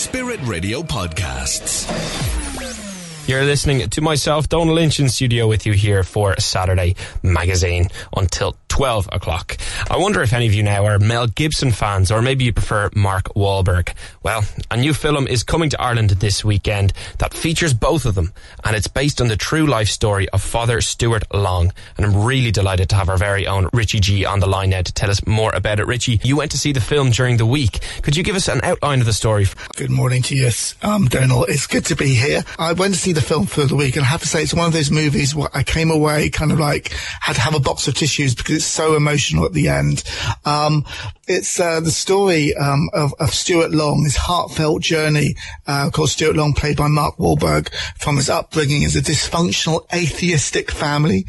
Spirit Radio Podcasts. You're listening to myself, Donal Lynch, in studio with you here for Saturday Magazine until 12 o'clock. I wonder if any of you now are Mel Gibson fans, or maybe you prefer Mark Wahlberg. Well, a new film is coming to Ireland this weekend that features both of them, and it's based on the true life story of Father Stuart Long. And I'm really delighted to have our very own Richie G on the line now to tell us more about it. Richie, you went to see the film during the week. Could you give us an outline of the story? Good morning to you, Donal. It's good to be here. I went to see the film for the week, and I have to say it's one of those movies where I came away kind of like had to have a box of tissues because it's so emotional at the end. It's the story of Stuart Long, his heartfelt journey. Of course, Stuart Long, played by Mark Wahlberg, from his upbringing as a dysfunctional atheistic family,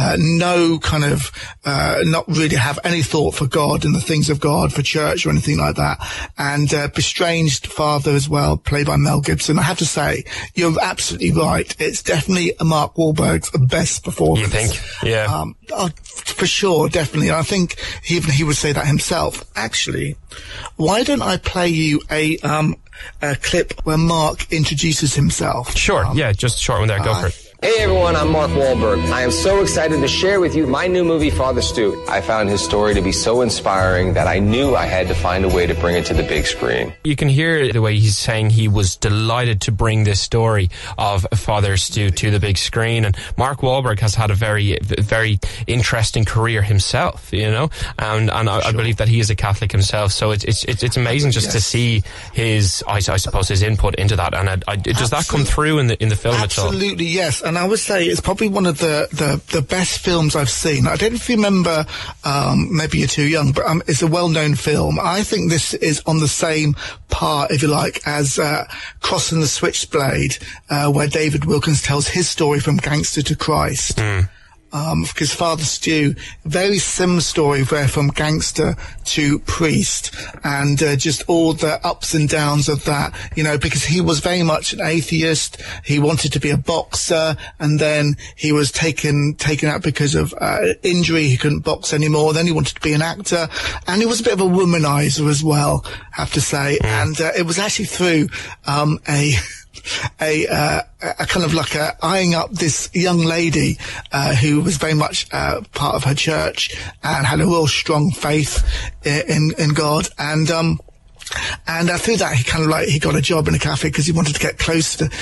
no kind of not really have any thought for God and the things of God, for church or anything like that, and bestranged father as well, played by Mel Gibson. I have to say, you're absolutely right. It's definitely Mark Wahlberg's best performance. You think? Yeah. For sure, definitely. I think even he would say that himself. Actually, why don't I play you a clip where Mark introduces himself? Sure, yeah, just a short one there. Go for it. Hey everyone, I'm Mark Wahlberg. I am so excited to share with you my new movie, Father Stu. I found his story to be so inspiring that I knew I had to find a way to bring it to the big screen. You can hear the way he's saying he was delighted to bring this story of Father Stu to the big screen. And Mark Wahlberg has had a very, very interesting career himself, you know, and I believe that he is a Catholic himself. So it's amazing just to see his, I suppose, his input into that. And does that come through in the film at all? Absolutely, yes. And I would say it's probably one of the best films I've seen. I don't know if you remember, maybe you're too young, but it's a well-known film. I think this is on the same par, if you like, as Crossing the Switchblade, where David Wilkins tells his story from gangster to Christ. Because Father Stu, very similar story, where from gangster to priest, and just all the ups and downs of that, you know, because he was very much an atheist. He wanted to be a boxer, and then he was taken out because of injury. He couldn't box anymore. Then he wanted to be an actor, and he was a bit of a womanizer as well, I have to say. And it was actually through a kind of like eyeing up this young lady who was very much part of her church and had a real strong faith in God, and through that he got a job in a cafe because he wanted to get close to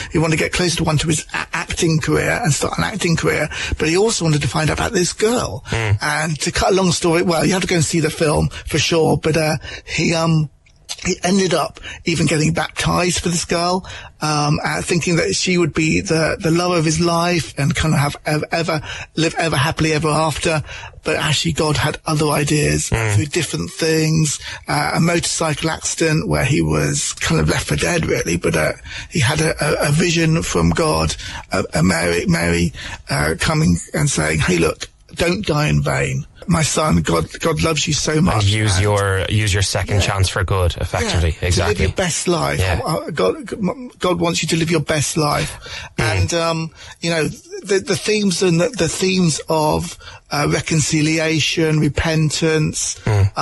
his acting career and start an acting career, but he also wanted to find out about this girl. And to cut a long story, well, you have to go and see the film for sure, but he ended up even getting baptized for this girl, thinking that she would be the love of his life and kind of live ever happily ever after. But actually God had other ideas through different things, a motorcycle accident where he was kind of left for dead really, but he had a vision from God, Mary coming and saying, hey look, don't die in vain. My son, God loves you so much. And use your second chance for good, effectively. Yeah, exactly. To live your best life. Yeah. God wants you to live your best life. And, you know, the themes and the themes of reconciliation, repentance,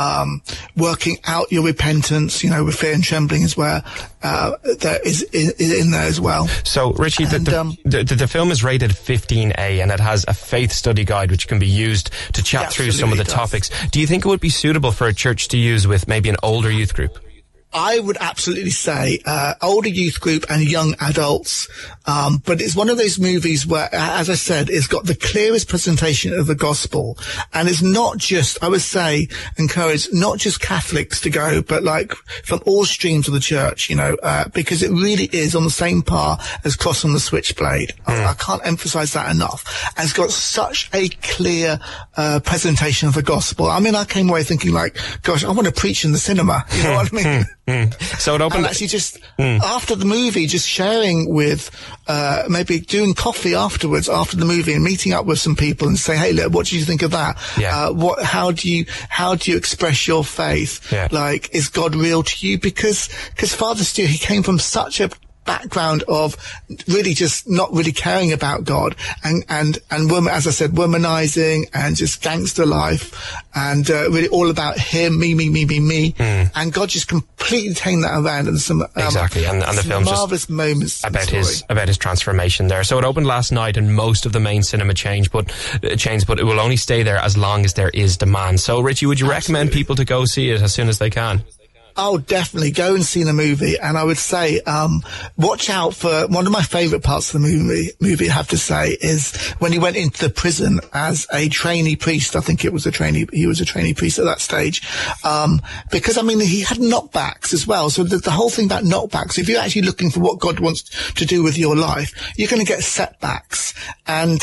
working out your repentance, you know, with fear and trembling as well, that is in there as well. So, Richie, the film is rated 15A, and it has a faith study guide which can be used to chat through some of the topics. Do you think it would be suitable for a church to use with maybe an older youth group? I would absolutely say older youth group and young adults, but it's one of those movies where, as I said, it's got the clearest presentation of the gospel, and it's not just, I would say, encourage not just Catholics to go, but like from all streams of the church, you know, because it really is on the same par as Crossing the Switchblade. I can't emphasize that enough. And it's got such a clear presentation of the gospel. I mean, I came away thinking like, gosh, I want to preach in the cinema. You know what I mean? So it opened. And actually, just after the movie, just sharing with, maybe doing coffee afterwards, after the movie, and meeting up with some people and say, "Hey, look, what did you think of that? Yeah. How do you express your faith? Yeah. Like, is God real to you?" Because Father Stu, he came from such a background of really just not really caring about God and as I said, womanizing and just gangster life and really all about him, me. And God just completely turned that around, and some exactly, and the film's marvelous just moments about his transformation there. So it opened last night, and most of the main cinema changed, but it will only stay there as long as there is demand. So Richie, would you recommend people to go see it as soon as they can? Oh, definitely. Go and see the movie. And I would say, watch out for one of my favourite parts of the movie, I have to say, is when he went into the prison as a trainee priest. I think he was a trainee priest at that stage. Because, I mean, he had knockbacks as well. So the whole thing about knockbacks, if you're actually looking for what God wants to do with your life, you're going to get setbacks. And,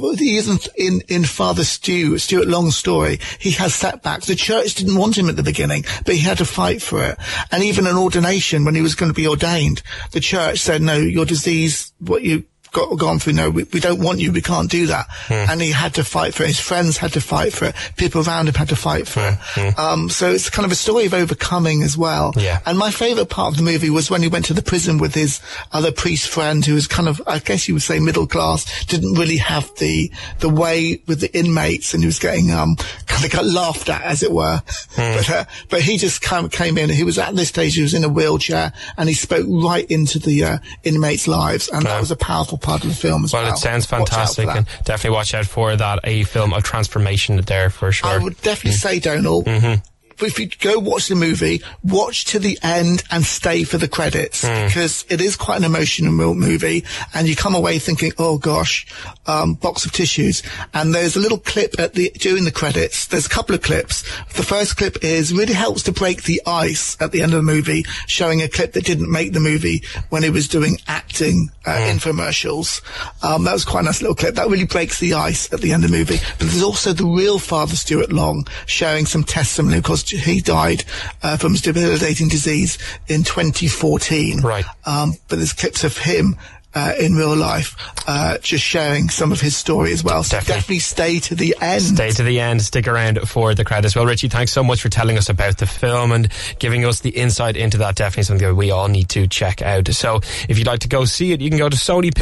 in Father Stuart Long's story, he has setbacks. The church didn't want him at the beginning, but he had to fight for it. And even an ordination, when he was going to be ordained, the church said, no, your disease, what you gone through, no, we don't want you, we can't do that. And he had to fight for it. His friends had to fight for it. People around him had to fight for it. So it's kind of a story of overcoming as well. Yeah. And my favourite part of the movie was when he went to the prison with his other priest friend, who was kind of, I guess you would say, middle class, didn't really have the way with the inmates, and he was getting kind of got laughed at, as it were. But he just came in. He was at this stage, he was in a wheelchair, and he spoke right into the inmates' lives, and that was a powerful part of the film as well. Well, it sounds fantastic, and definitely watch out for that, a film of transformation there for sure. I would definitely say, Donal, if you go watch the movie, watch to the end and stay for the credits, because it is quite an emotional movie, and you come away thinking, oh gosh, box of tissues. And there's a little clip during the credits. There's a couple of clips. The first clip really helps to break the ice at the end of the movie, showing a clip that didn't make the movie when he was doing acting infomercials. That was quite a nice little clip. That really breaks the ice at the end of the movie. But there's also the real Father Stuart Long showing some testimony, because he died from his debilitating disease in 2014. Right. But there's clips of him in real life, just sharing some of his story as well. So definitely stay to the end. Stay to the end. Stick around for the credits. Well, Richie, thanks so much for telling us about the film and giving us the insight into that. Definitely something that we all need to check out. So if you'd like to go see it, you can go to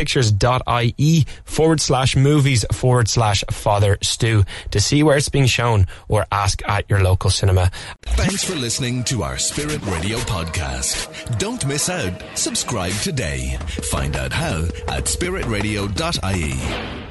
sonypictures.ie/movies/Father Stu to see where it's being shown, or ask at your local cinema. Thanks for listening to our Spirit Radio podcast. Don't miss out. Subscribe today. Find out how at spiritradio.ie.